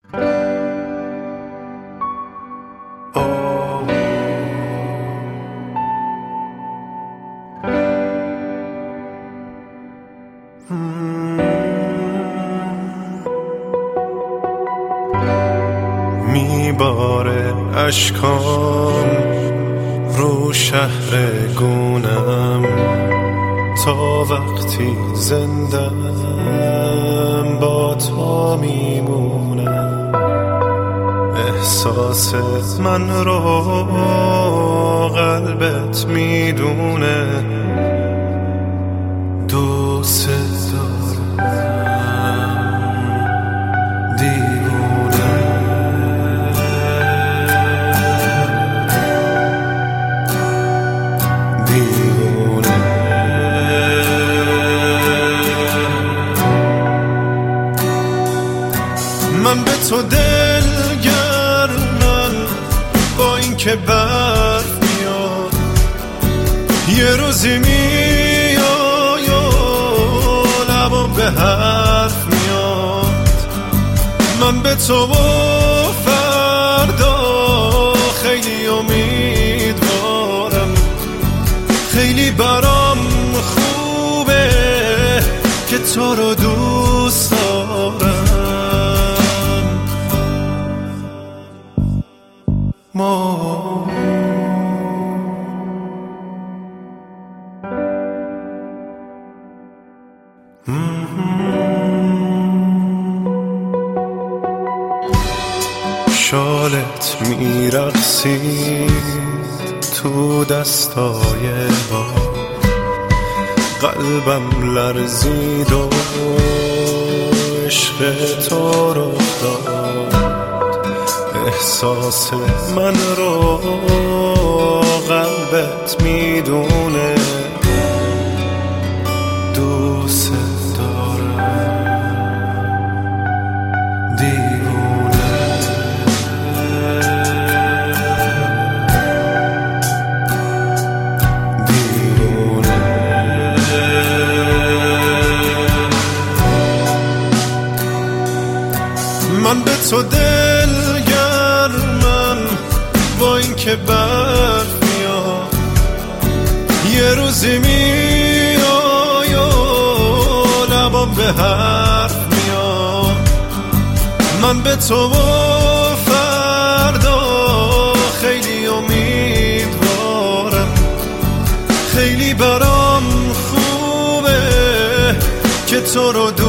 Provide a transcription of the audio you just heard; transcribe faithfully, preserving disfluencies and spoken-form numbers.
میباره اشکام رو شهر گونم تا وقتی زندم با تو میمونم. احساس من رو قلبت میدونه، دوست دارم دیوونه. دیوونه من به تو دلگرمم، با این که برف میاد یه روزی میای و لبم به حرف میاد. من به تو و فردا خیلی امیدوارم، خیلی برام خوبه که تو رو دوست دارم. ما شالت میرقصید تو دستای با، قلبم لرزید و عشق تو رو داد. احساس من رو قلبت میدونه، دوست دارم دیوونه. دیوونه من به تو دلگرمم، با این که برف میاد یه روزی میای و لبم به حرف میاد. من به تو و فردا خیلی امیدوارم، خیلی برام خوبه که تو رو